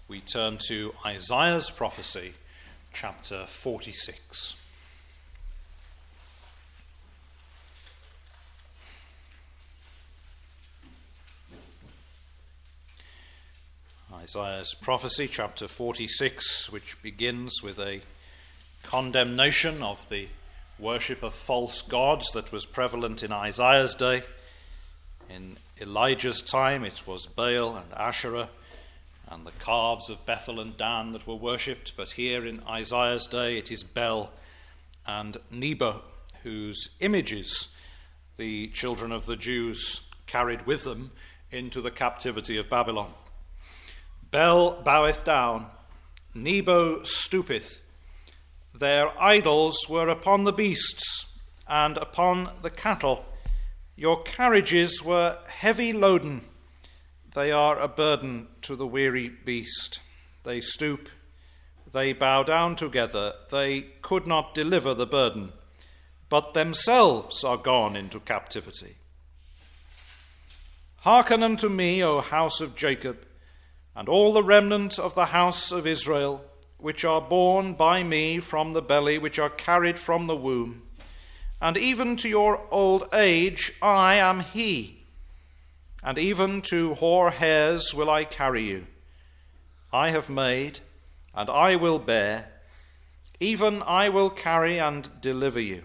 we turn to Isaiah's prophecy, chapter 46. Isaiah's prophecy, chapter 46, which begins with a condemnation of the worship of false gods that was prevalent in Isaiah's day. In Elijah's time, it was Baal and Asherah and the calves of Bethel and Dan that were worshipped. But here in Isaiah's day, it is Bel and Nebo, whose images the children of the Jews carried with them into the captivity of Babylon. Bel boweth down, Nebo stoopeth. Their idols were upon the beasts and upon the cattle. Your carriages were heavy loaden. They are a burden to the weary beast. They stoop, they bow down together. They could not deliver the burden, but themselves are gone into captivity. Hearken unto me, O house of Jacob, and all the remnant of the house of Israel, which are born by me from the belly, which are carried from the womb. And even to your old age I am he, and even to hoar hairs will I carry you. I have made, and I will bear, even I will carry and deliver you.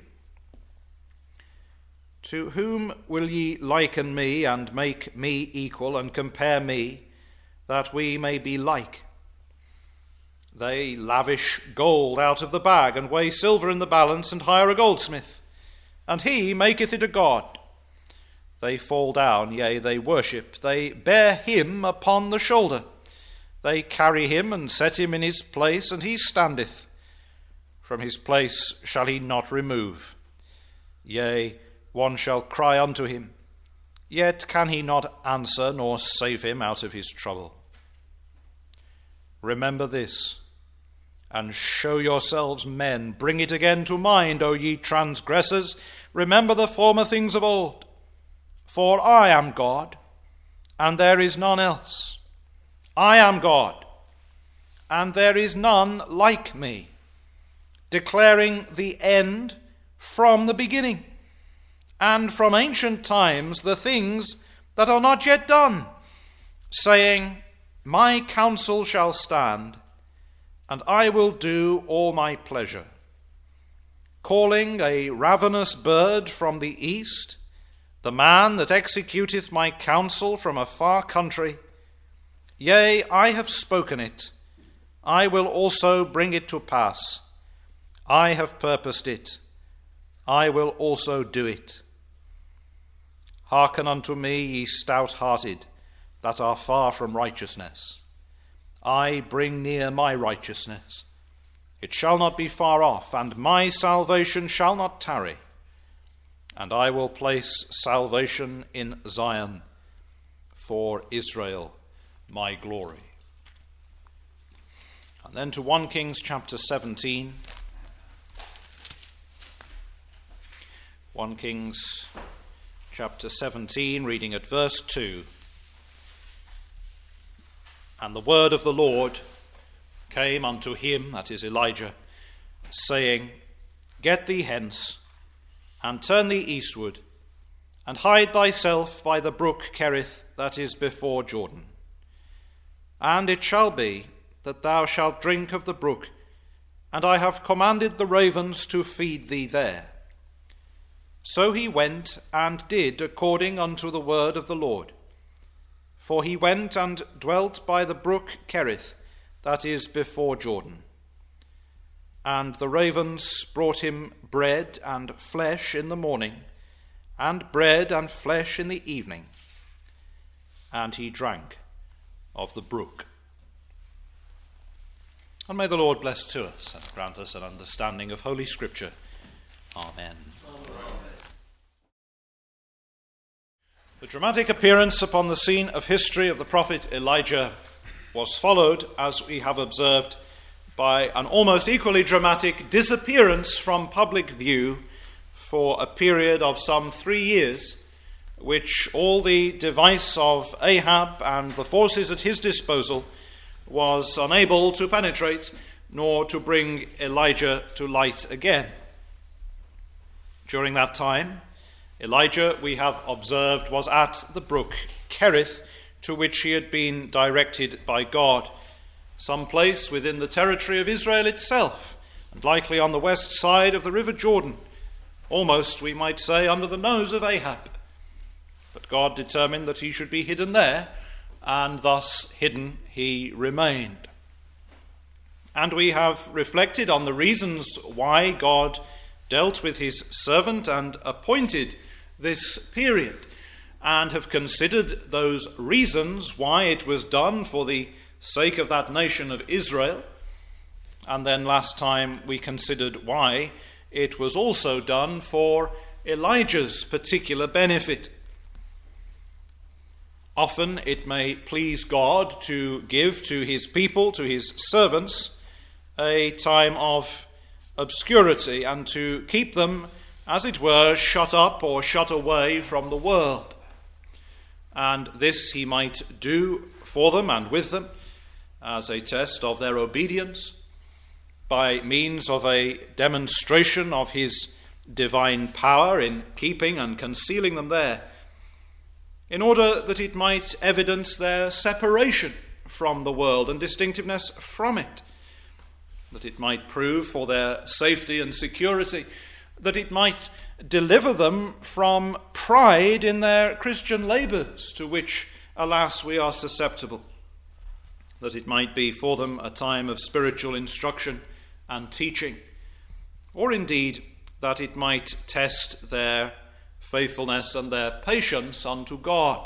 To whom will ye liken me, and make me equal, and compare me, that we may be like? They lavish gold out of the bag, and weigh silver in the balance, and hire a goldsmith, and he maketh it a god. They fall down, yea, they worship. They bear him upon the shoulder. They carry him and set him in his place, and he standeth. From his place shall he not remove. Yea, one shall cry unto him, yet can he not answer, nor save him out of his trouble. Remember this, and show yourselves men. Bring it again to mind, O ye transgressors. Remember the former things of old. For I am God, and there is none else. I am God, and there is none like me, declaring the end from the beginning, and from ancient times the things that are not yet done, saying, My counsel shall stand, and I will do all my pleasure. Calling a ravenous bird from the east, the man that executeth my counsel from a far country. Yea, I have spoken it. I will also bring it to pass. I have purposed it. I will also do it. Hearken unto me, ye stout-hearted, that are far from righteousness. I bring near my righteousness. It shall not be far off, and my salvation shall not tarry. And I will place salvation in Zion, for Israel my glory. And then to 1 Kings chapter 17. 1 Kings chapter 17, reading at verse 2. And the word of the Lord came unto him, that is Elijah, saying, Get thee hence, and turn thee eastward, and hide thyself by the brook Cherith that is before Jordan. And it shall be that thou shalt drink of the brook, and I have commanded the ravens to feed thee there. So he went and did according unto the word of the Lord. For he went and dwelt by the brook Cherith that is before Jordan. And the ravens brought him bread and flesh in the morning, and bread and flesh in the evening. And he drank of the brook. And may the Lord bless to us and grant us an understanding of Holy Scripture. Amen. The dramatic appearance upon the scene of history of the prophet Elijah was followed, as we have observed, by an almost equally dramatic disappearance from public view for a period of some 3 years, which all the device of Ahab and the forces at his disposal was unable to penetrate, nor to bring Elijah to light again. During that time, Elijah, we have observed, was at the brook Kerith, to which he had been directed by God, some place within the territory of Israel itself, and likely on the west side of the river Jordan, almost, we might say, under the nose of Ahab. But God determined that he should be hidden there, and thus hidden he remained. And we have reflected on the reasons why God dealt with his servant and appointed this period, and have considered those reasons why it was done for the sake of that nation of Israel. And then last time we considered why it was also done for Elijah's particular benefit. Often it may please God to give to his people, to his servants, a time of obscurity and to keep them, as it were, shut up or shut away from the world. And this he might do for them and with them as a test of their obedience, by means of a demonstration of his divine power in keeping and concealing them there, in order that it might evidence their separation from the world and distinctiveness from it, that it might prove for their safety and security, that it might deliver them from pride in their Christian labours, to which, alas, we are susceptible, that it might be for them a time of spiritual instruction and teaching, or indeed that it might test their faithfulness and their patience unto God.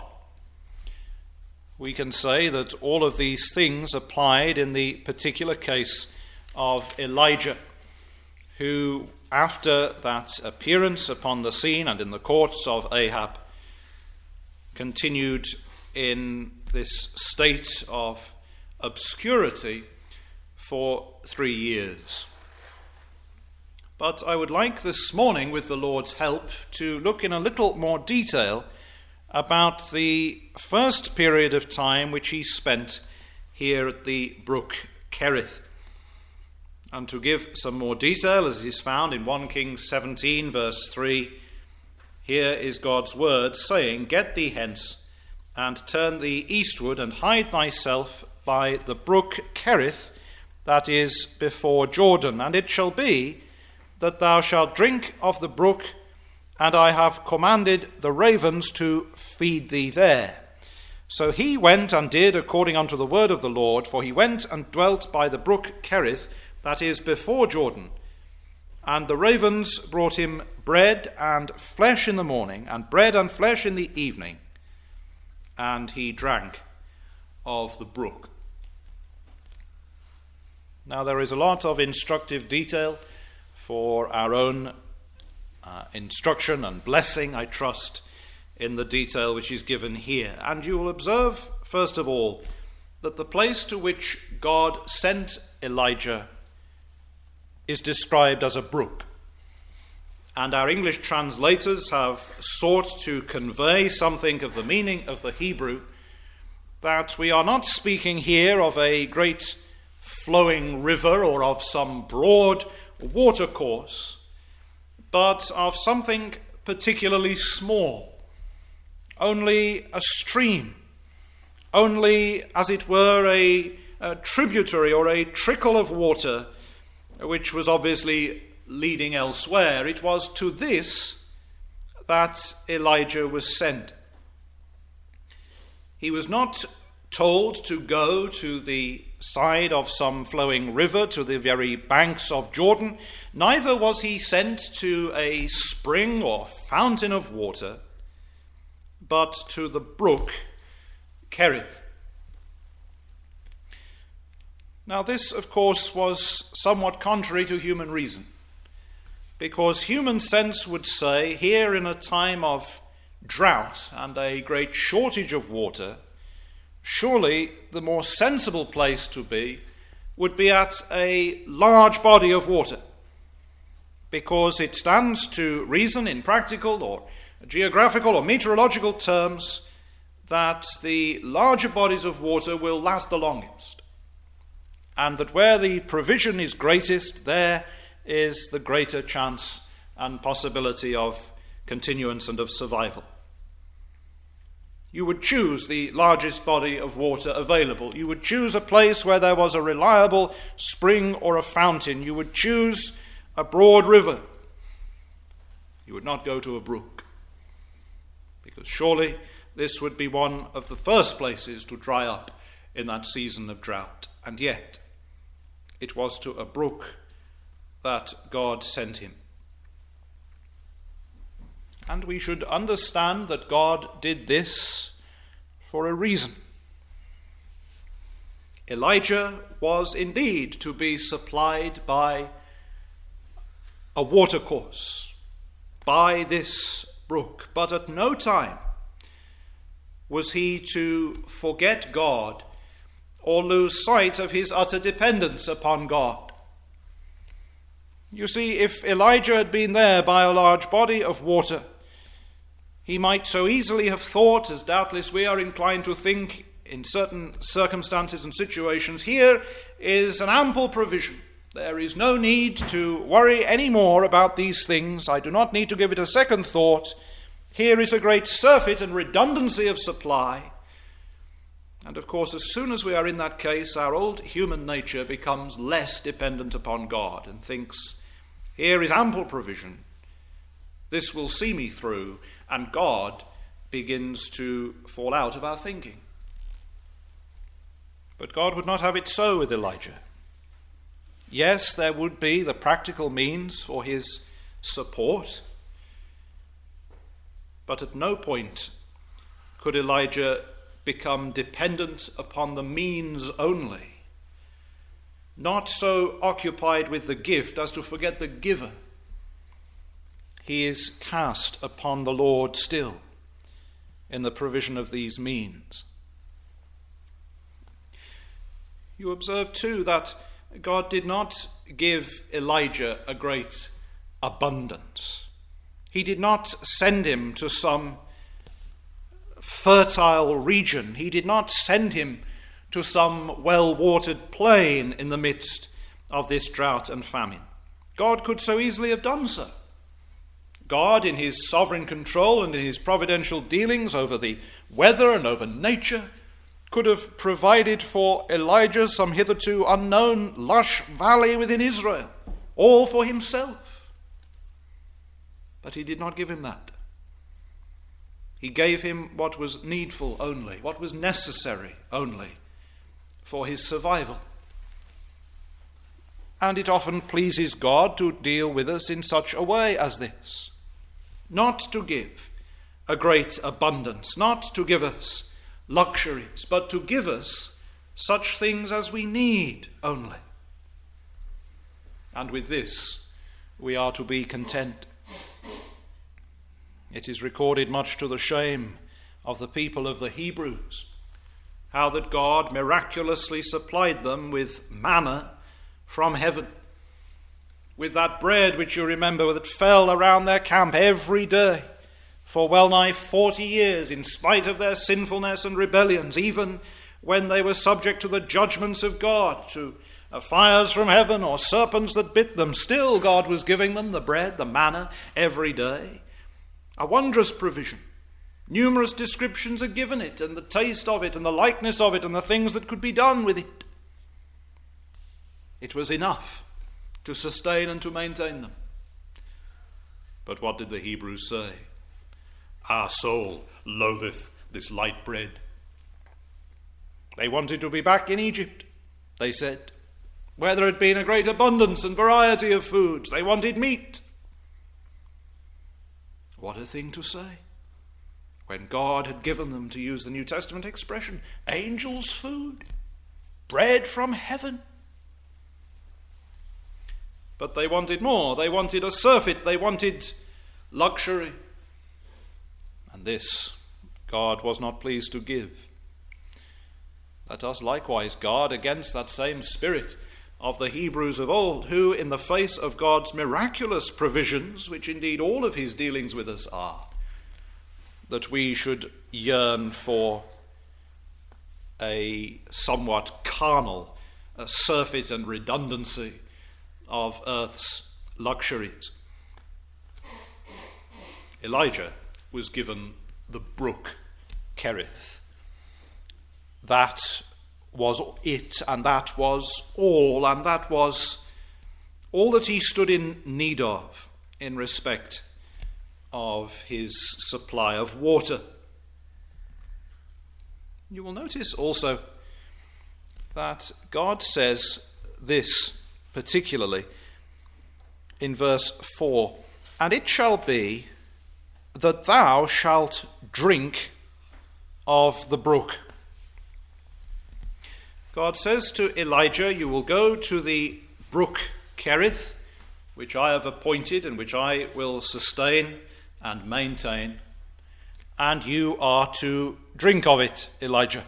We can say that all of these things applied in the particular case of Elijah, who, after that appearance upon the scene and in the courts of Ahab, continued in this state of obscurity for 3 years. But I would like this morning, with the Lord's help, to look in a little more detail about the first period of time which he spent here at the brook Kerith. And to give some more detail, as is found in 1 Kings 17, verse 3, here is God's word saying, "Get thee hence, and turn thee eastward, and hide thyself by the brook Kerith, that is before Jordan. And it shall be that thou shalt drink of the brook, and I have commanded the ravens to feed thee there." So he went and did according unto the word of the Lord, for he went and dwelt by the brook Kerith, that is before Jordan. And the ravens brought him bread and flesh in the morning, and bread and flesh in the evening, and he drank of the brook. Now there is a lot of instructive detail for our own instruction and blessing, I trust, in the detail which is given here. And you will observe, first of all, that the place to which God sent Elijah is described as a brook. And our English translators have sought to convey something of the meaning of the Hebrew, that we are not speaking here of a great flowing river or of some broad watercourse, but of something particularly small, only a stream, only, as it were, a tributary or a trickle of water, which was obviously leading elsewhere. It was to this that Elijah was sent. He was not told to go to the side of some flowing river, to the very banks of Jordan. Neither was he sent to a spring or fountain of water, but to the brook Kerith. Now this, of course, was somewhat contrary to human reason, because human sense would say, here in a time of drought and a great shortage of water, surely the more sensible place to be would be at a large body of water, because it stands to reason in practical or geographical or meteorological terms that the larger bodies of water will last the longest. and that where the provision is greatest, there is the greater chance and possibility of continuance and of survival. You would choose the largest body of water available. You would choose a place where there was a reliable spring or a fountain. You would choose a broad river. You would not go to a brook, because surely this would be one of the first places to dry up in that season of drought. And yet, it was to a brook that God sent him. And we should understand that God did this for a reason. Elijah was indeed to be supplied by a watercourse, by this brook, but at no time was he to forget God or lose sight of his utter dependence upon God. You see, if Elijah had been there by a large body of water, he might so easily have thought, as doubtless we are inclined to think in certain circumstances and situations, here is an ample provision. There is no need to worry any more about these things. I do not need to give it a second thought. Here is a great surfeit and redundancy of supply. And of course, as soon as we are in that case, our old human nature becomes less dependent upon God and thinks, here is ample provision. This will see me through. And God begins to fall out of our thinking. But God would not have it so with Elijah. Yes, there would be the practical means for his support, but at no point could Elijah become dependent upon the means only, not so occupied with the gift as to forget the giver. He is cast upon the Lord still in the provision of these means. You observe too that God did not give Elijah a great abundance. He did not send him to some fertile region. He did not send him to some well-watered plain in the midst of this drought and famine. God could so easily have done so. God, in his sovereign control and in his providential dealings over the weather and over nature, could have provided for Elijah some hitherto unknown lush valley within Israel, all for himself. But he did not give him that. He gave him what was needful only, what was necessary only for his survival. And it often pleases God to deal with us in such a way as this. Not to give a great abundance, not to give us luxuries, but to give us such things as we need only. And with this, we are to be content. It is recorded, much to the shame of the people of the Hebrews, how that God miraculously supplied them with manna from heaven, with that bread which you remember that fell around their camp every day for well nigh 40 years, in spite of their sinfulness and rebellions, even when they were subject to the judgments of God, to fires from heaven or serpents that bit them. Still God was giving them the bread, the manna, every day. A wondrous provision. Numerous descriptions are given it, and the taste of it, and the likeness of it, and the things that could be done with it. It was enough to sustain and to maintain them. But what did the Hebrews say? Our soul loatheth this light bread. They wanted to be back in Egypt, they said, where there had been a great abundance and variety of foods. They wanted meat. What a thing to say, when God had given them, to use the New Testament expression, angels' food, bread from heaven. But they wanted more. They wanted a surfeit. They wanted luxury. And this God was not pleased to give. Let us likewise guard against that same spirit of the Hebrews of old, who, in the face of God's miraculous provisions, which indeed all of his dealings with us are, that we should yearn for a somewhat carnal surfeit and redundancy of earth's luxuries. Elijah was given the brook Kerith. That was it, and that was all, and that was all that he stood in need of in respect of his supply of water. You will notice also that God says this particularly in verse 4, "And it shall be that thou shalt drink of the brook." God says to Elijah, "You will go to the brook Kerith, which I have appointed and which I will sustain and maintain, and you are to drink of it, Elijah."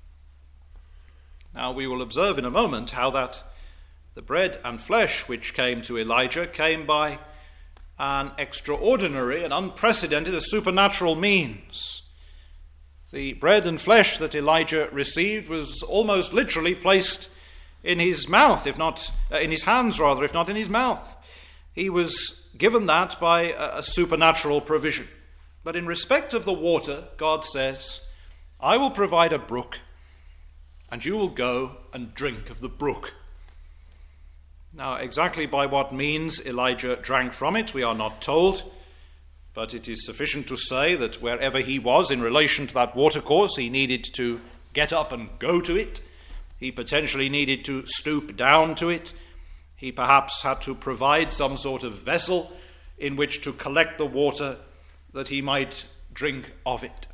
Now we will observe in a moment how that the bread and flesh which came to Elijah came by an extraordinary and unprecedented, a supernatural means. The bread and flesh that Elijah received was almost literally placed in his mouth, if not in his hands rather, if not in his mouth. He was given that by a supernatural provision. But in respect of the water, God says, "I will provide a brook, and you will go and drink of the brook." Now, exactly by what means Elijah drank from it, we are not told, but it is sufficient to say that wherever he was in relation to that watercourse, he needed to get up and go to it. He potentially needed to stoop down to it. He perhaps had to provide some sort of vessel in which to collect the water that he might drink of it.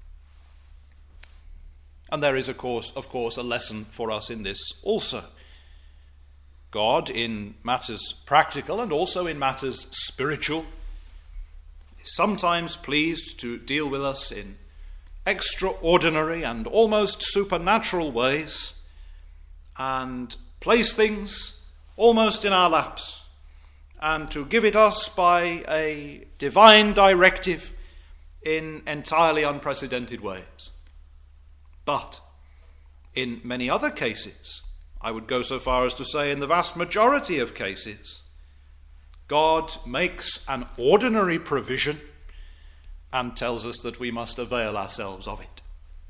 And there is, of course, a lesson for us in this also. God, in matters practical and also in matters spiritual, is sometimes pleased to deal with us in extraordinary and almost supernatural ways and place things almost in our laps, and to give it us by a divine directive in entirely unprecedented ways. But in many other cases, I would go so far as to say in the vast majority of cases, God makes an ordinary provision and tells us that we must avail ourselves of it.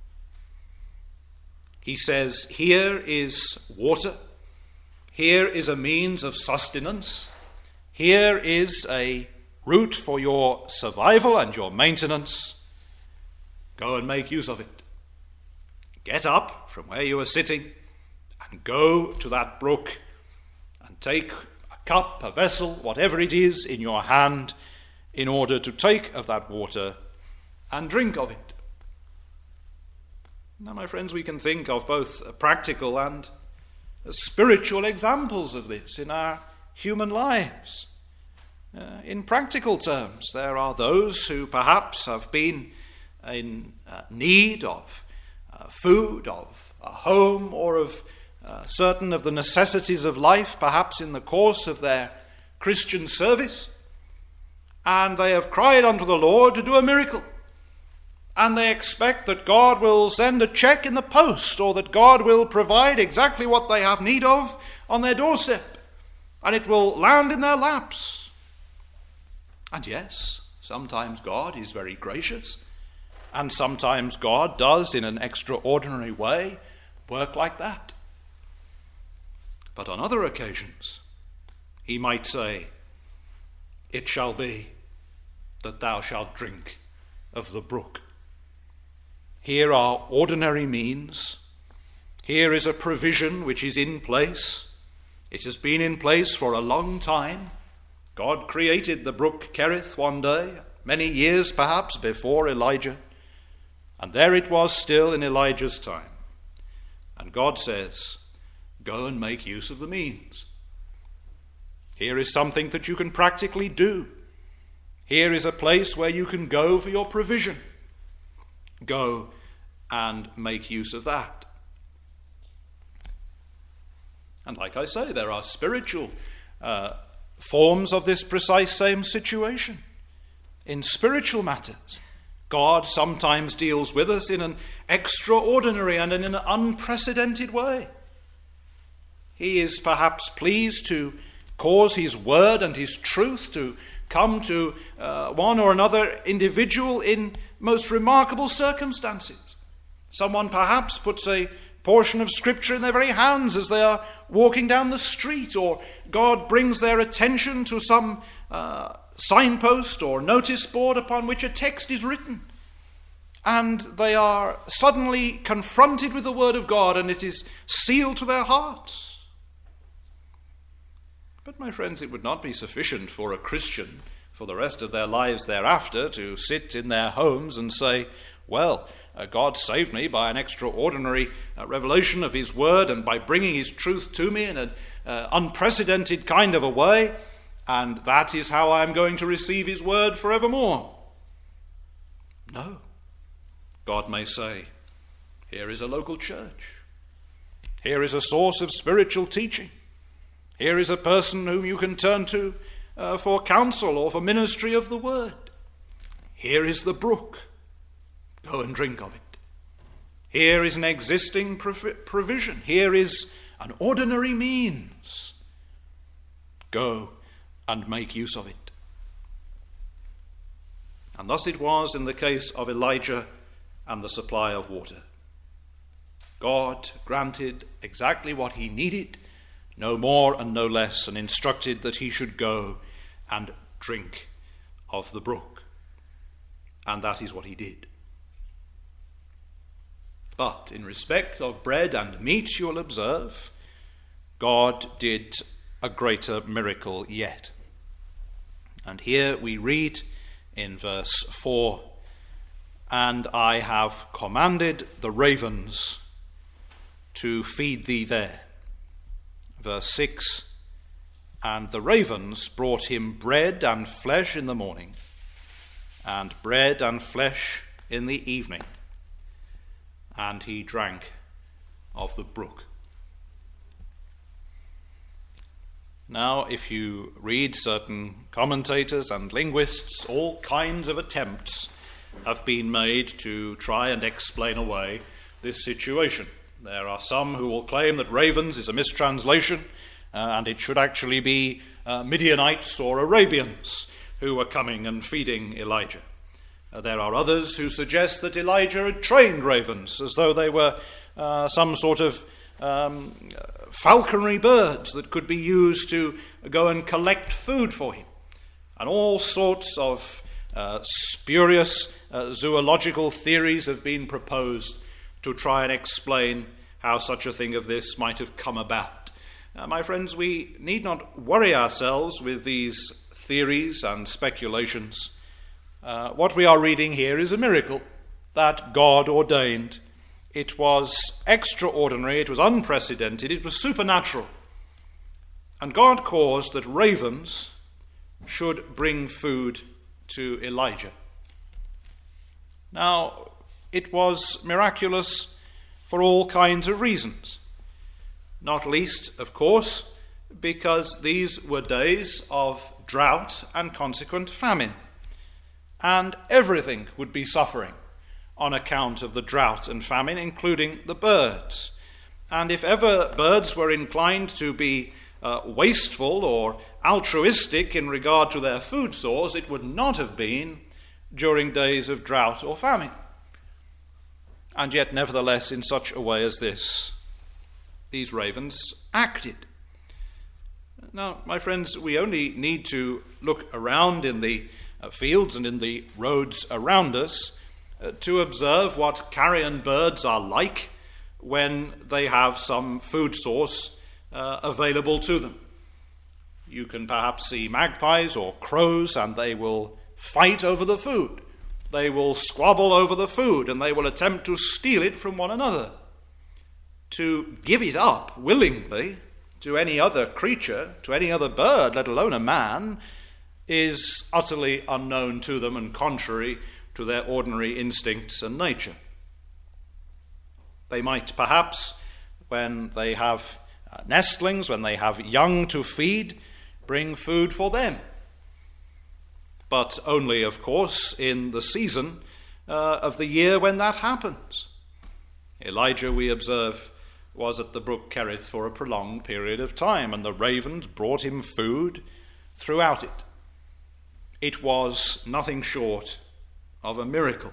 He says, "Here is water, here is a means of sustenance, here is a route for your survival and your maintenance. Go and make use of it. Get up from where you are sitting and go to that brook and take a cup, a vessel, whatever it is in your hand, in order to take of that water and drink of it." Now, my friends, we can think of both practical and spiritual examples of this in our human lives. In practical terms, there are those who perhaps have been in need of food, of a home, or of certain of the necessities of life, perhaps in the course of their Christian service, and they have cried unto the Lord to do a miracle, and they expect that God will send a check in the post, or that God will provide exactly what they have need of on their doorstep, and it will land in their laps. And yes, sometimes God is very gracious, and sometimes God does in an extraordinary way work like that. But on other occasions, he might say, "It shall be that thou shalt drink of the brook." Here are ordinary means. Here is a provision which is in place. It has been in place for a long time. God created the brook Kerith one day, many years perhaps before Elijah, and there it was still in Elijah's time. And God says, "Go and make use of the means." Here is something that you can practically do. Here is a place where you can go for your provision. Go and make use of that. And like I say, there are spiritual forms of this precise same situation. In spiritual matters, God sometimes deals with us in an extraordinary and in an unprecedented way. He is perhaps pleased to cause his word and his truth to come to one or another individual in most remarkable circumstances. Someone perhaps puts a portion of Scripture in their very hands as they are walking down the street, or God brings their attention to some signpost or notice board upon which a text is written, and they are suddenly confronted with the Word of God, and it is sealed to their hearts. But my friends, it would not be sufficient for a Christian for the rest of their lives thereafter to sit in their homes and say, well, God saved me by an extraordinary revelation of his word and by bringing his truth to me in an unprecedented kind of a way, and that is how I am going to receive his word forevermore. No. God may say, here is a local church. Here is a source of spiritual teaching. Here is a person whom you can turn to for counsel or for ministry of the word. Here is the brook. Go and drink of it. Here is an existing provision. Here is an ordinary means. Go and make use of it. And thus it was in the case of Elijah and the supply of water. God granted exactly what he needed, no more and no less, and instructed that he should go and drink of the brook. And that is what he did. But in respect of bread and meat, you will observe, God did a greater miracle yet. And here we read in verse 4, and I have commanded the ravens to feed thee there. Verse 6, and the ravens brought him bread and flesh in the morning, and bread and flesh in the evening, and he drank of the brook. Now, if you read certain commentators and linguists, all kinds of attempts have been made to try and explain away this situation. There are some who will claim that ravens is a mistranslation, and it should actually be Midianites or Arabians who were coming and feeding Elijah. There are others who suggest that Elijah had trained ravens as though they were some sort of falconry birds that could be used to go and collect food for him. And all sorts of spurious zoological theories have been proposed to try and explain how such a thing of this might have come about. My friends, we need not worry ourselves with these theories and speculations. What we are reading here is a miracle that God ordained. It was extraordinary, it was unprecedented, it was supernatural. And God caused that ravens should bring food to Elijah. Now, it was miraculous for all kinds of reasons. Not least, of course, because these were days of drought and consequent famine. And everything would be suffering on account of the drought and famine, including the birds. And if ever birds were inclined to be wasteful or altruistic in regard to their food source, it would not have been during days of drought or famine. And yet, nevertheless, in such a way as this, these ravens acted. Now, my friends, we only need to look around in the fields and in the roads around us to observe what carrion birds are like when they have some food source available to them. You can perhaps see magpies or crows, and they will fight over the food. They will squabble over the food, and they will attempt to steal it from one another. To give it up willingly to any other creature, to any other bird, let alone a man, is utterly unknown to them and contrary to their ordinary instincts and nature. They might perhaps, when they have nestlings, when they have young to feed, bring food for them. But only, of course, in the season of the year when that happens. Elijah, we observe, was at the brook Kerith for a prolonged period of time, and the ravens brought him food throughout it. It was nothing short of a miracle.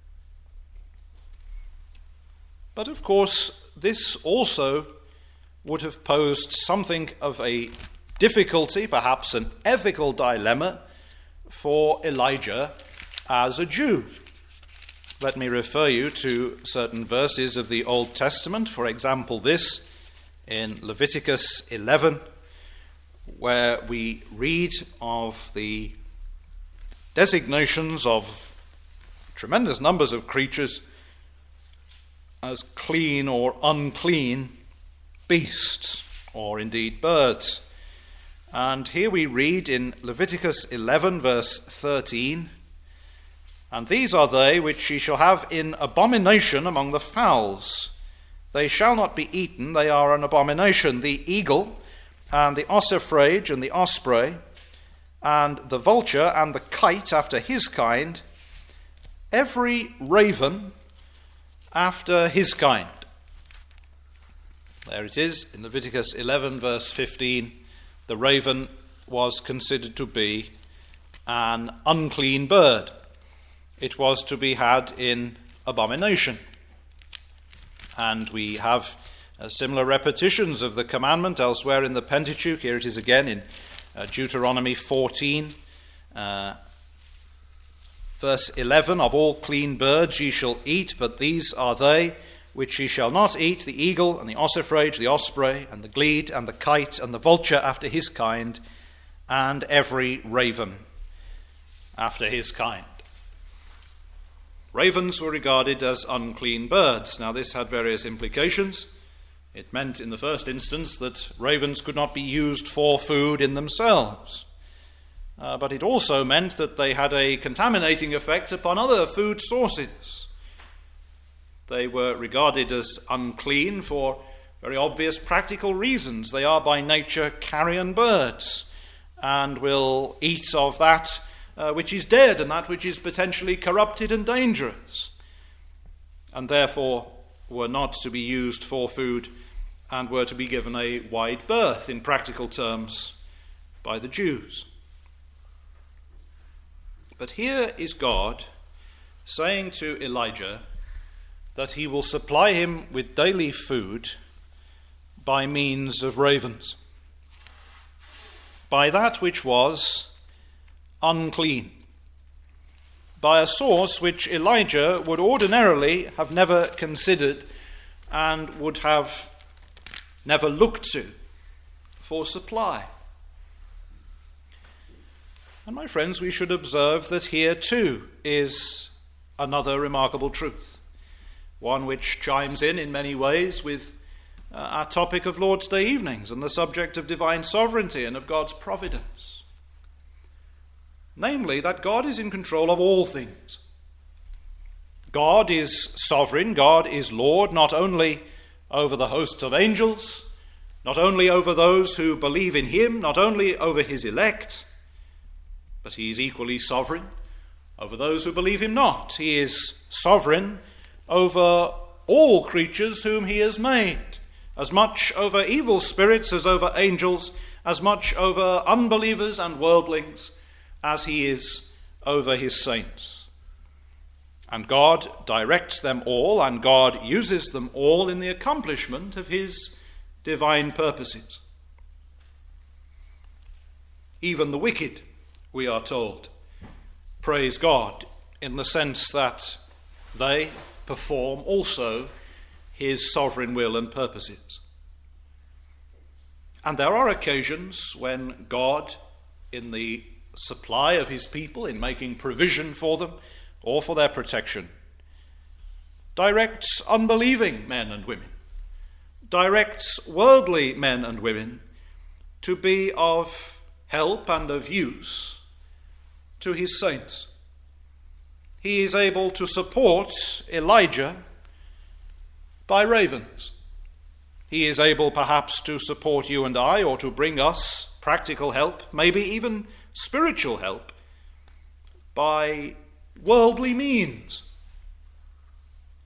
But of course, this also would have posed something of a difficulty, perhaps an ethical dilemma, for Elijah as a Jew. Let me refer you to certain verses of the Old Testament. For example, this in Leviticus 11, where we read of the designations of tremendous numbers of creatures as clean or unclean beasts, or indeed birds. And here we read in Leviticus 11, verse 13, "And these are they which ye shall have in abomination among the fowls. They shall not be eaten, they are an abomination: the eagle, and the ossifrage, and the osprey, and the vulture, and the kite after his kind, every raven after his kind." There it is in Leviticus 11, verse 15. The raven was considered to be an unclean bird. It was to be had in abomination. And we have similar repetitions of the commandment elsewhere in the Pentateuch. Here it is again in Deuteronomy 14, verse 11, "Of all clean birds ye shall eat, but these are they which ye shall not eat: the eagle, and the ossifrage, the osprey, and the glede, and the kite, and the vulture after his kind, and every raven after his kind." Ravens were regarded as unclean birds. Now, this had various implications. It meant, in the first instance, that ravens could not be used for food in themselves. But it also meant that they had a contaminating effect upon other food sources. They were regarded as unclean for very obvious practical reasons. They are by nature carrion birds and will eat of that which is dead and that which is potentially corrupted and dangerous, and therefore were not to be used for food and were to be given a wide berth in practical terms by the Jews. But here is God saying to Elijah that he will supply him with daily food by means of ravens, by that which was unclean, by a source which Elijah would ordinarily have never considered and would have never looked to for supply. And my friends, we should observe that here too is another remarkable truth, one which chimes in many ways with our topic of Lord's Day evenings and the subject of divine sovereignty and of God's providence. Namely, that God is in control of all things. God is sovereign, God is Lord, not only over the hosts of angels, not only over those who believe in him, not only over his elect, but he is equally sovereign over those who believe him not. He is sovereign over all creatures whom he has made, as much over evil spirits as over angels, as much over unbelievers and worldlings as he is over his saints. And God directs them all, and God uses them all in the accomplishment of his divine purposes. Even the wicked, we are told, praise God in the sense that they perform also his sovereign will and purposes. And there are occasions when God, in the supply of his people, in making provision for them or for their protection, directs unbelieving men and women, directs worldly men and women to be of help and of use to his saints. He is able to support Elijah by ravens. He is able perhaps to support you and I, or to bring us practical help, maybe even spiritual help, by worldly means.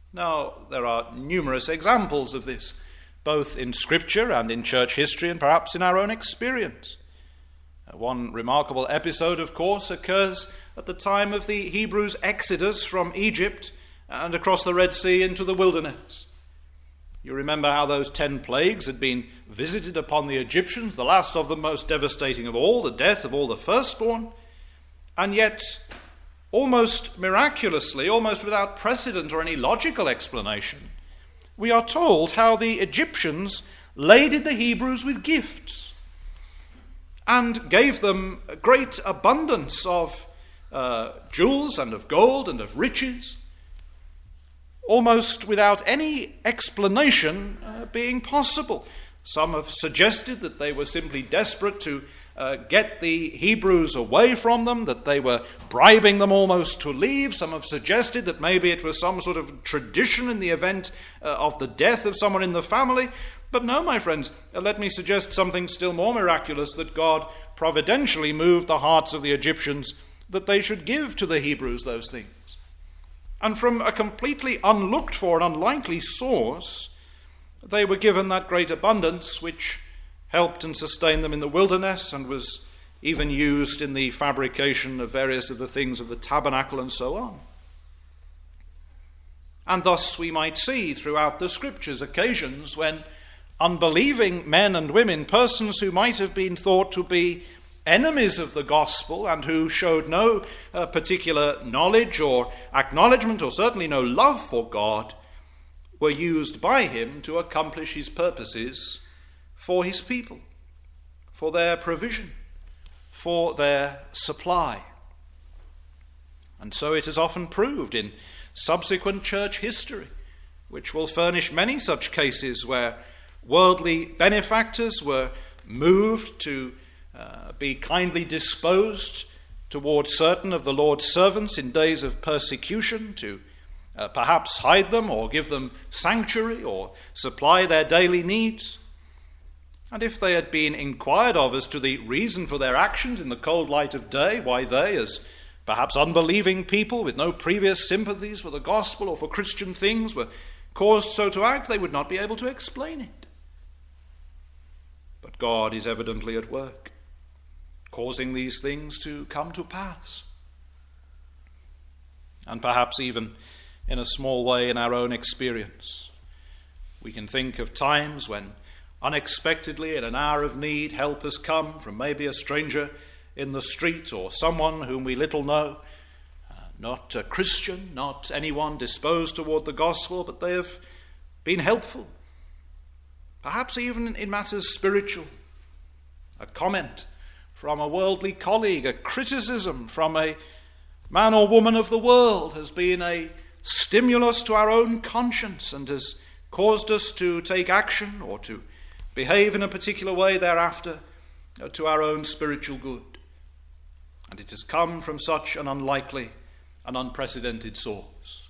Now, there are numerous examples of this, both in Scripture and in church history and perhaps in our own experience. One remarkable episode, of course, occurs at the time of the Hebrews' exodus from Egypt and across the Red Sea into the wilderness. You remember how those 10 plagues had been visited upon the Egyptians, the last of them most devastating of all, the death of all the firstborn. And yet, almost miraculously, almost without precedent or any logical explanation, we are told how the Egyptians laded the Hebrews with gifts and gave them a great abundance of jewels and of gold and of riches, almost without any explanation being possible. Some have suggested that they were simply desperate to get the Hebrews away from them, that they were bribing them almost to leave. Some have suggested that maybe it was some sort of tradition in the event of the death of someone in the family. But no, my friends, let me suggest something still more miraculous, that God providentially moved the hearts of the Egyptians that they should give to the Hebrews those things. And from a completely unlooked for and unlikely source, they were given that great abundance which helped and sustained them in the wilderness and was even used in the fabrication of various of the things of the tabernacle and so on. And thus we might see throughout the Scriptures occasions when unbelieving men and women, persons who might have been thought to be enemies of the gospel and who showed no particular knowledge or acknowledgement or certainly no love for God, were used by him to accomplish his purposes for his people, for their provision, for their supply. And so it has often proved in subsequent church history, which will furnish many such cases where worldly benefactors were moved to be kindly disposed towards certain of the Lord's servants in days of persecution, to perhaps hide them or give them sanctuary or supply their daily needs. And if they had been inquired of as to the reason for their actions in the cold light of day, why they, as perhaps unbelieving people with no previous sympathies for the gospel or for Christian things, were caused so to act, they would not be able to explain it. But God is evidently at work, causing these things to come to pass. And perhaps even in a small way in our own experience, we can think of times when unexpectedly in an hour of need help has come from maybe a stranger in the street or someone whom we little know, not a Christian, not anyone disposed toward the gospel, but they have been helpful. Perhaps even in matters spiritual. A comment from a worldly colleague, a criticism from a man or woman of the world has been a stimulus to our own conscience and has caused us to take action or to behave in a particular way thereafter to our own spiritual good. And it has come from such an unlikely and unprecedented source.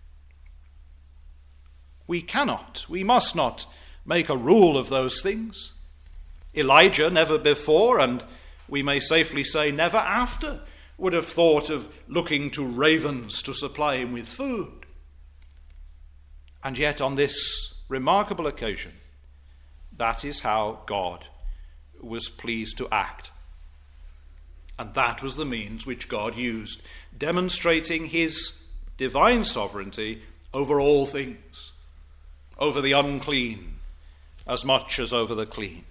We must not make a rule of those things. Elijah never before, and we may safely say never after, would have thought of looking to ravens to supply him with food. And yet on this remarkable occasion, that is how God was pleased to act. And that was the means which God used, demonstrating his divine sovereignty over all things, over the unclean as much as over the clean.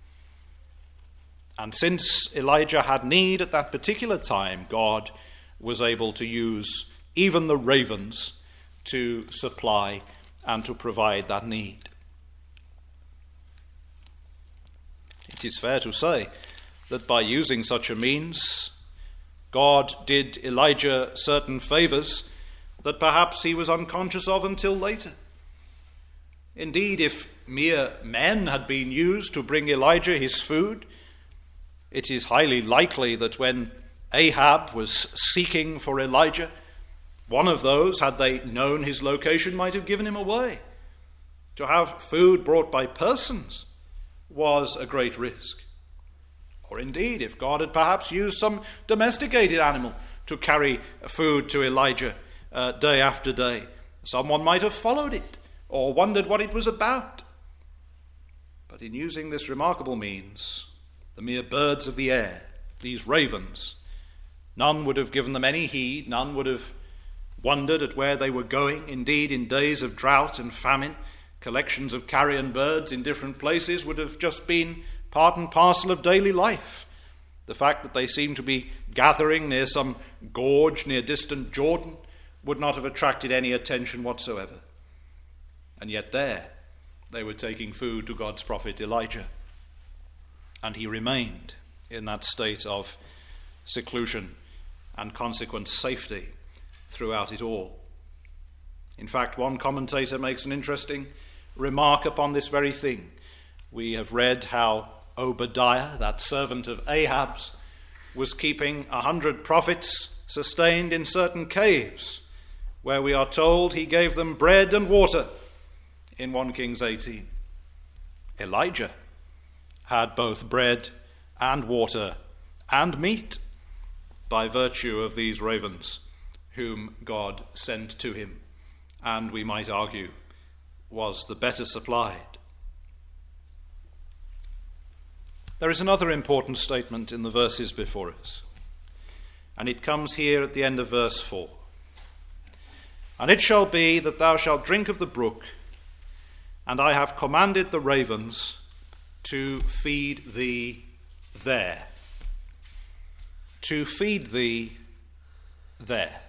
And since Elijah had need at that particular time, God was able to use even the ravens to supply and to provide that need. It is fair to say that by using such a means, God did Elijah certain favors that perhaps he was unconscious of until later. Indeed, if mere men had been used to bring Elijah his food, it is highly likely that when Ahab was seeking for Elijah, one of those, had they known his location, might have given him away. To have food brought by persons was a great risk. Or indeed, if God had perhaps used some domesticated animal to carry food to Elijah day after day, Someone might have followed it or wondered what it was about. But in using this remarkable means, the mere birds of the air, these ravens, none would have given them any heed, none would have wondered at where they were going. Indeed, in days of drought and famine, collections of carrion birds in different places would have just been part and parcel of daily life. The fact that they seemed to be gathering near some gorge near distant Jordan would not have attracted any attention whatsoever. And yet there they were taking food to God's prophet Elijah. And he remained in that state of seclusion and consequent safety throughout it all. In fact, one commentator makes an interesting remark upon this very thing. We have read how Obadiah, that servant of Ahab's, was keeping 100 prophets sustained in certain caves, where we are told he gave them bread and water in 1 Kings 18. Elijah had both bread and water and meat by virtue of these ravens whom God sent to him, and we might argue was the better supplied. There is another important statement in the verses before us, and it comes here at the end of verse 4. And it shall be that thou shalt drink of the brook, and I have commanded the ravens to feed thee there. To feed thee there.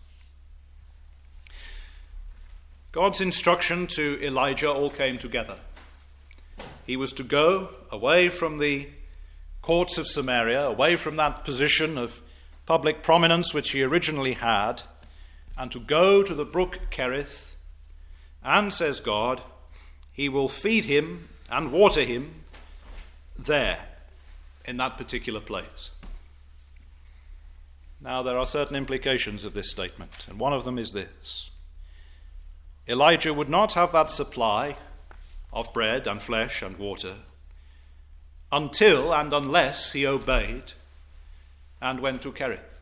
God's instruction to Elijah all came together. He was to go away from the courts of Samaria, away from that position of public prominence which he originally had, and to go to the brook Kerith, and, says God, he will feed him and water him there, in that particular place. Now, there are certain implications of this statement, and one of them is this. Elijah would not have that supply of bread and flesh and water until and unless he obeyed and went to Kerith.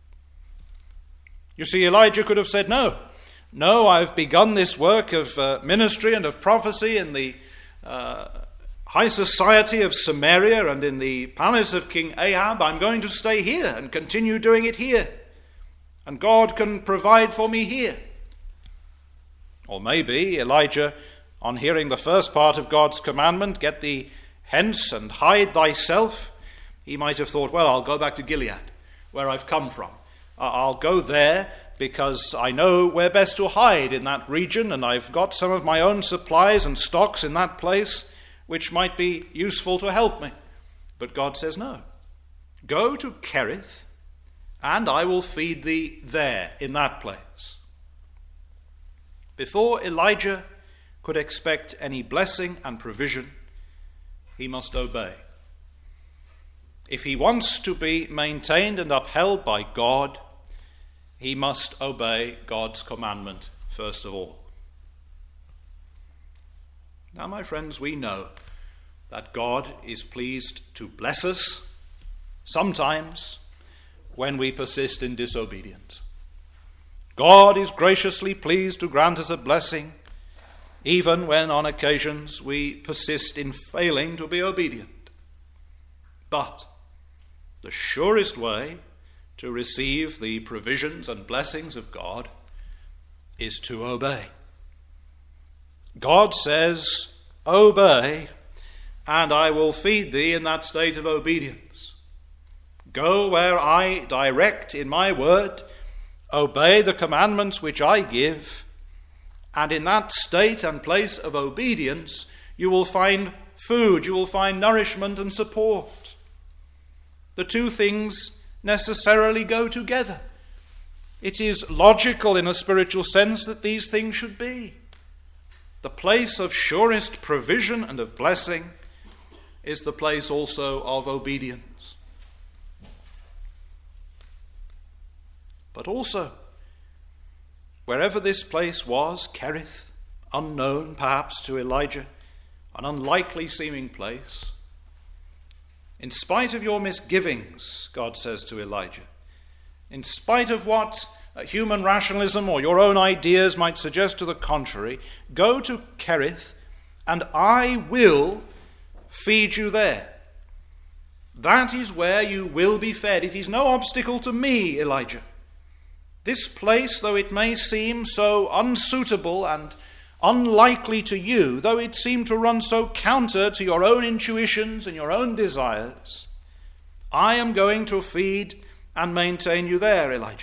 You see, Elijah could have said, no, I've begun this work of ministry and of prophecy in the high society of Samaria and in the palace of King Ahab. I'm going to stay here and continue doing it here. And God can provide for me here. Or maybe Elijah, on hearing the first part of God's commandment, get thee hence and hide thyself, he might have thought, well, I'll go back to Gilead, where I've come from. I'll go there because I know where best to hide in that region, and I've got some of my own supplies and stocks in that place, which might be useful to help me. But God says, no. Go to Kerith, and I will feed thee there, in that place. Before Elijah could expect any blessing and provision, he must obey. If he wants to be maintained and upheld by God, he must obey God's commandment first of all. Now, my friends, we know that God is pleased to bless us sometimes when we persist in disobedience. God is graciously pleased to grant us a blessing even when on occasions we persist in failing to be obedient. But the surest way to receive the provisions and blessings of God is to obey. God says, obey, and I will feed thee in that state of obedience. Go where I direct in my word, obey the commandments which I give, and in that state and place of obedience you will find food, you will find nourishment and support. The two things necessarily go together. It is logical in a spiritual sense that these things should be. The place of surest provision and of blessing is the place also of obedience. But also, wherever this place was, Kerith, unknown perhaps to Elijah, an unlikely seeming place, in spite of your misgivings, God says to Elijah, in spite of what human rationalism or your own ideas might suggest to the contrary, go to Kerith and I will feed you there. That is where you will be fed. It is no obstacle to me, Elijah. This place, though it may seem so unsuitable and unlikely to you, though it seem to run so counter to your own intuitions and your own desires, I am going to feed and maintain you there, Elijah.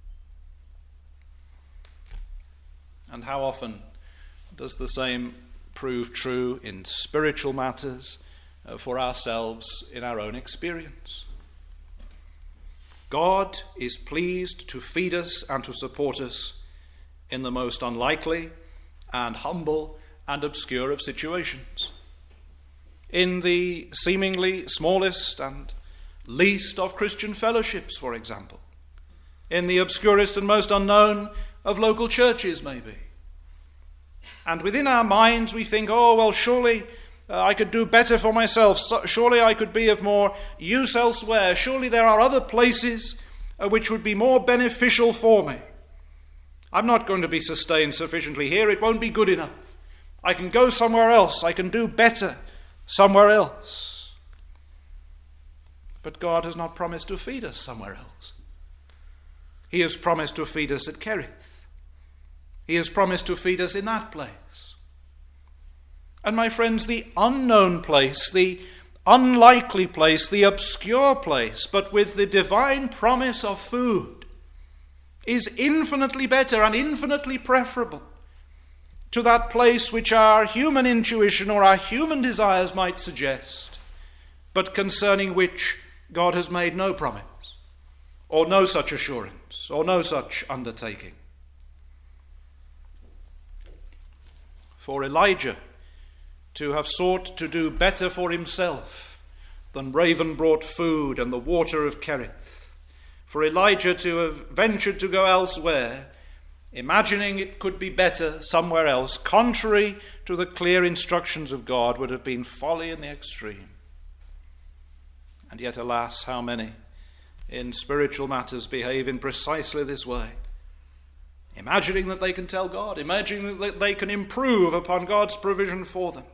And how often does the same prove true in spiritual matters for ourselves in our own experience? God is pleased to feed us and to support us in the most unlikely and humble and obscure of situations. In the seemingly smallest and least of Christian fellowships, for example. In the obscurest and most unknown of local churches, maybe. And within our minds we think, oh, well, surely I could do better for myself. Surely I could be of more use elsewhere. Surely there are other places which would be more beneficial for me. I'm not going to be sustained sufficiently here. It won't be good enough. I can go somewhere else. I can do better somewhere else. But God has not promised to feed us somewhere else. He has promised to feed us at Kerith. He has promised to feed us in that place. And my friends, the unknown place, the unlikely place, the obscure place, but with the divine promise of food, is infinitely better and infinitely preferable to that place which our human intuition or our human desires might suggest, but concerning which God has made no promise, or no such assurance, or no such undertaking. For Elijah to have sought to do better for himself than raven brought food and the water of Kerith, for Elijah to have ventured to go elsewhere, imagining it could be better somewhere else, contrary to the clear instructions of God, would have been folly in the extreme. And yet, alas, how many in spiritual matters behave in precisely this way, imagining that they can tell God, imagining that they can improve upon God's provision for them.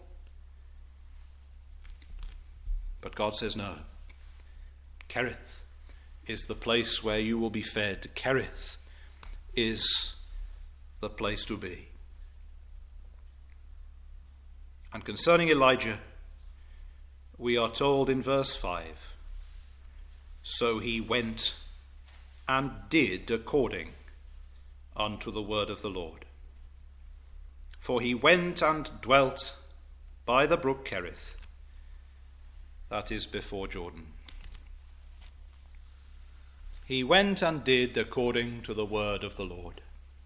But God says no. Kerith is the place where you will be fed. Kerith is the place to be. And concerning Elijah, we are told in verse 5, so he went and did according unto the word of the Lord. For he went and dwelt by the brook Kerith, that is before Jordan. He went and did according to the word of the Lord.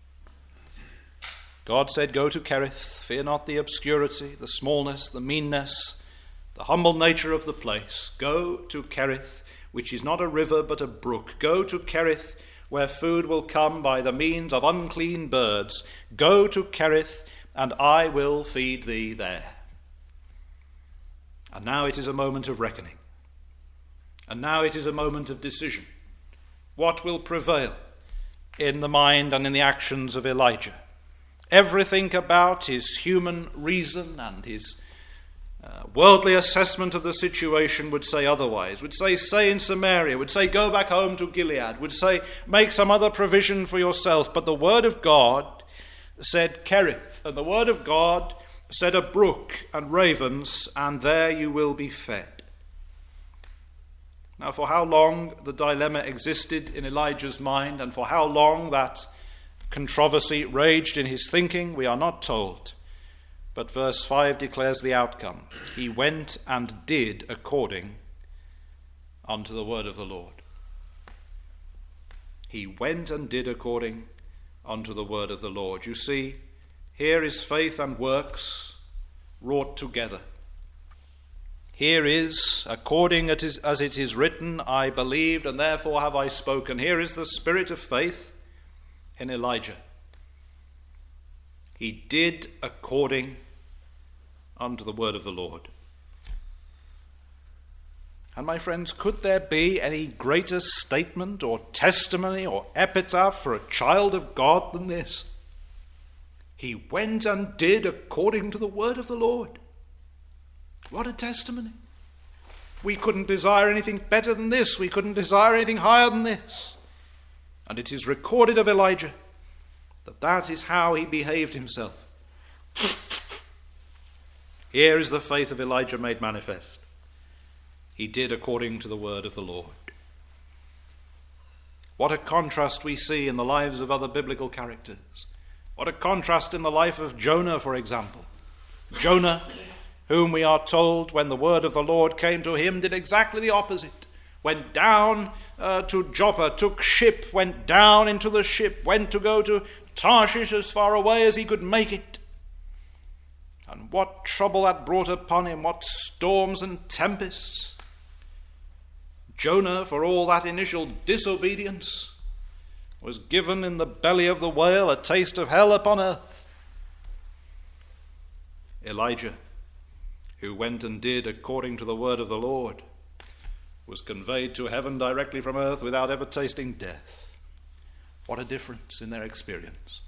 God said, go to Kerith, fear not the obscurity, the smallness, the meanness, the humble nature of the place. Go to Kerith, which is not a river but a brook. Go to Kerith, where food will come by the means of unclean birds. Go to Kerith, and I will feed thee there. And now it is a moment of reckoning. And now it is a moment of decision. What will prevail in the mind and in the actions of Elijah? Everything about his human reason and his worldly assessment of the situation would say otherwise, would say, stay in Samaria, would say, go back home to Gilead, would say, make some other provision for yourself. But the word of God said Kerith, and the word of God said a brook and ravens, and there you will be fed. Now, for how long the dilemma existed in Elijah's mind, and for how long that controversy raged in his thinking, we are not told. But verse 5 declares the outcome. He went and did according unto the word of the Lord. He went and did according unto the word of the Lord. You see, here is faith and works wrought together. Here is, according as it is written, I believed and therefore have I spoken. Here is the spirit of faith in Elijah. He did according unto the word of the Lord. And my friends, could there be any greater statement or testimony or epitaph for a child of God than this? He went and did according to the word of the Lord. What a testimony. We couldn't desire anything better than this. We couldn't desire anything higher than this. And it is recorded of Elijah that that is how he behaved himself. Here is the faith of Elijah made manifest. He did according to the word of the Lord. What a contrast we see in the lives of other biblical characters. What a contrast in the life of Jonah, for example. Jonah, whom we are told when the word of the Lord came to him, did exactly the opposite. Went down to Joppa, took ship, went down into the ship, went to go to Tarshish as far away as he could make it. And what trouble that brought upon him, what storms and tempests. Jonah, for all that initial disobedience, was given in the belly of the whale a taste of hell upon earth. Elijah, who went and did according to the word of the Lord, was conveyed to heaven directly from earth without ever tasting death. What a difference in their experience.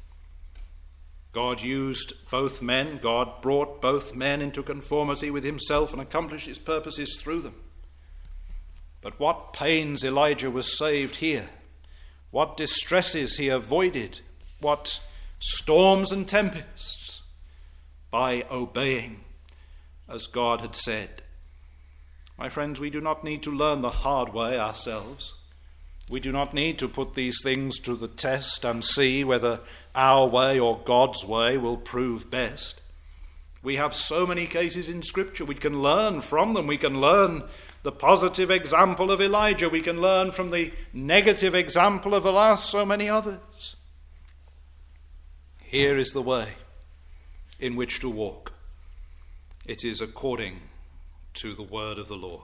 God used both men. God brought both men into conformity with himself and accomplished his purposes through them. But what pains Elijah was saved here. What distresses he avoided. What storms and tempests. By obeying as God had said. My friends, we do not need to learn the hard way ourselves. We do not need to put these things to the test and see whether our way or God's way will prove best. We have so many cases in Scripture. We can learn from them. We can learn the positive example of Elijah. We can learn from the negative example of the last so many others. Here is the way in which to walk. It is according to the word of the Lord.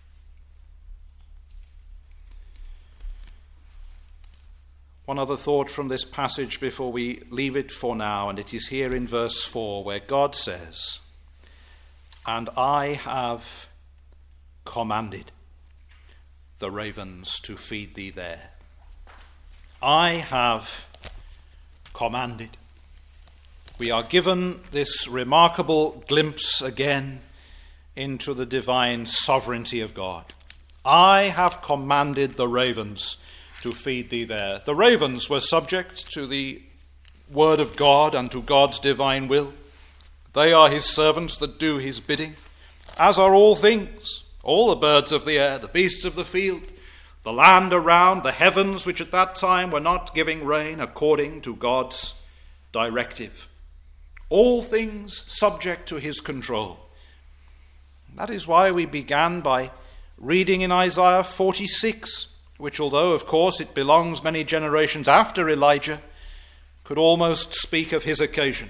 One other thought from this passage before we leave it for now, and it is here in verse 4 where God says, "And I have commanded the ravens to feed thee there." I have commanded. We are given this remarkable glimpse again into the divine sovereignty of God. I have commanded the ravens to feed thee there. The ravens were subject to the word of God and to God's divine will. They are his servants that do his bidding, as are all things, all the birds of the air, the beasts of the field, the land around, the heavens, which at that time were not giving rain according to God's directive. All things subject to his control. That is why we began by reading in Isaiah 46, which, although of course it belongs many generations after Elijah, could almost speak of his occasion.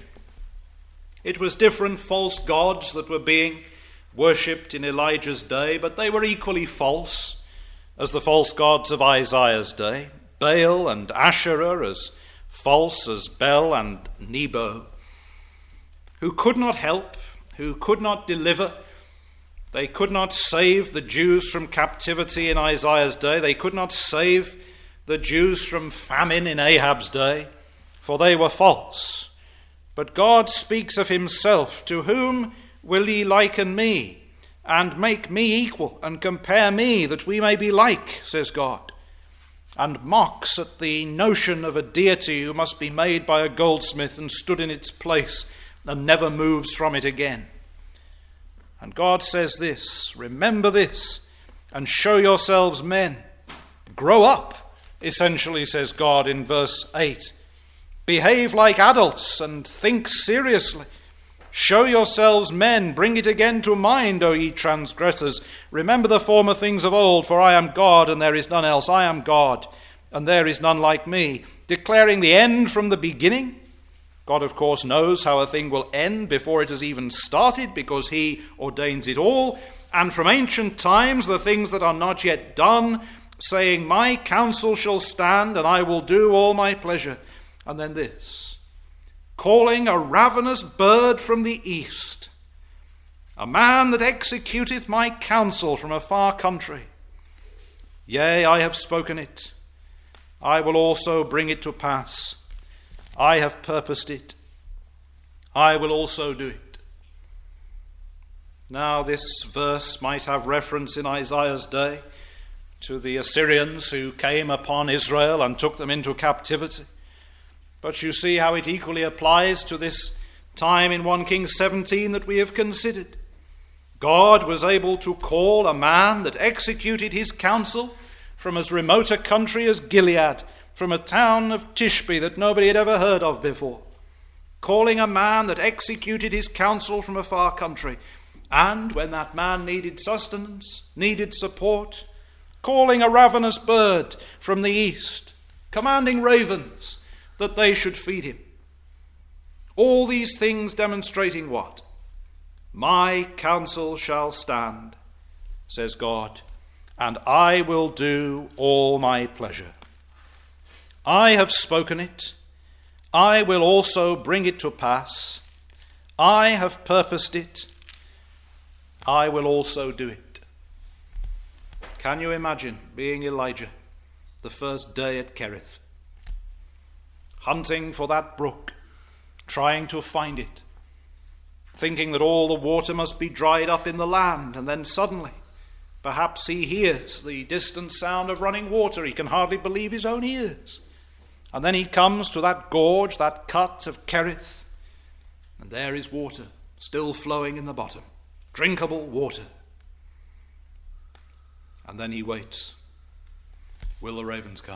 It was different false gods that were being worshipped in Elijah's day, but they were equally false as the false gods of Isaiah's day. Baal and Asherah as false as Bel and Nebo, who could not help, who could not deliver. They could not save the Jews from captivity in Isaiah's day. They could not save the Jews from famine in Ahab's day, for they were false. But God speaks of himself, "To whom will ye liken me, and make me equal, and compare me, that we may be like," says God, and mocks at the notion of a deity who must be made by a goldsmith and stood in its place and never moves from it again. And God says this, "Remember this, and show yourselves men." Grow up, essentially, says God in verse 8. Behave like adults and think seriously. Show yourselves men, bring it again to mind, O ye transgressors. Remember the former things of old, for I am God, and there is none else. I am God, and there is none like me. Declaring the end from the beginning. God, of course, knows how a thing will end before it has even started, because he ordains it all. And from ancient times, the things that are not yet done, saying, "My counsel shall stand, and I will do all my pleasure." And then this, calling a ravenous bird from the east, a man that executeth my counsel from a far country. Yea, I have spoken it. I will also bring it to pass. I have purposed it. I will also do it. Now, this verse might have reference in Isaiah's day to the Assyrians who came upon Israel and took them into captivity. But you see how it equally applies to this time in 1 Kings 17 that we have considered. God was able to call a man that executed his counsel from as remote a country as Gilead, from a town of Tishbe that nobody had ever heard of before, calling a man that executed his counsel from a far country, and when that man needed sustenance, needed support, calling a ravenous bird from the east, commanding ravens that they should feed him. All these things demonstrating what? My counsel shall stand, says God, and I will do all my pleasure. I have spoken it. I will also bring it to pass. I have purposed it. I will also do it. Can you imagine being Elijah the first day at Kerith, hunting for that brook, trying to find it, thinking that all the water must be dried up in the land, and then suddenly, perhaps he hears the distant sound of running water. He can hardly believe his own ears. And then he comes to that gorge, that cut of Kerith, and there is water still flowing in the bottom, drinkable water. And then he waits. Will the ravens come?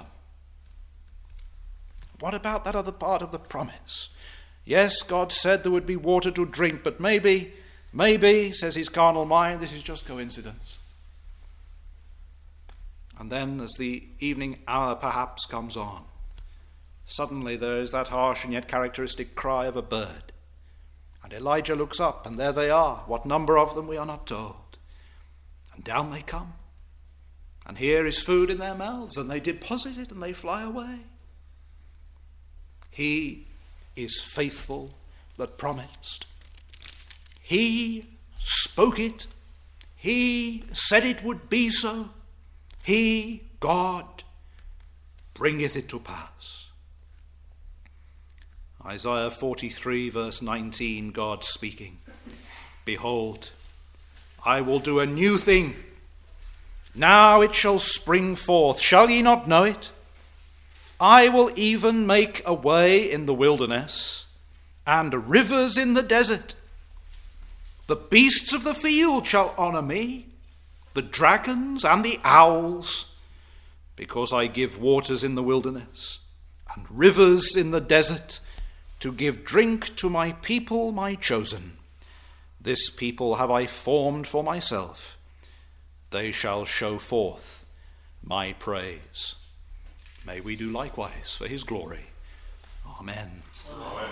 What about that other part of the promise? Yes, God said there would be water to drink, but maybe, says his carnal mind, this is just coincidence. And then as the evening hour perhaps comes on, suddenly there is that harsh and yet characteristic cry of a bird. And Elijah looks up, and there they are. What number of them we are not told. And down they come. And here is food in their mouths, and they deposit it and they fly away. He is faithful that promised. He spoke it. He said it would be so. He, God, bringeth it to pass. Isaiah 43 verse 19, God speaking. Behold, I will do a new thing. Now it shall spring forth. Shall ye not know it? I will even make a way in the wilderness and rivers in the desert. The beasts of the field shall honour me, the dragons and the owls, because I give waters in the wilderness and rivers in the desert to give drink to my people, my chosen. This people have I formed for myself. They shall show forth my praise. May we do likewise for his glory. Amen. Amen.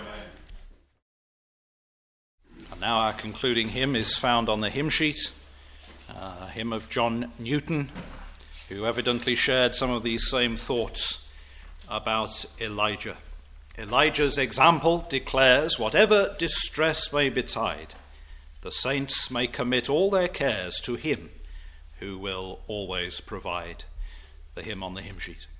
And now our concluding hymn is found on the hymn sheet, a hymn of John Newton, who evidently shared some of these same thoughts about Elijah. Elijah's example declares, whatever distress may betide, the saints may commit all their cares to him who will always provide. The hymn on the hymn sheet.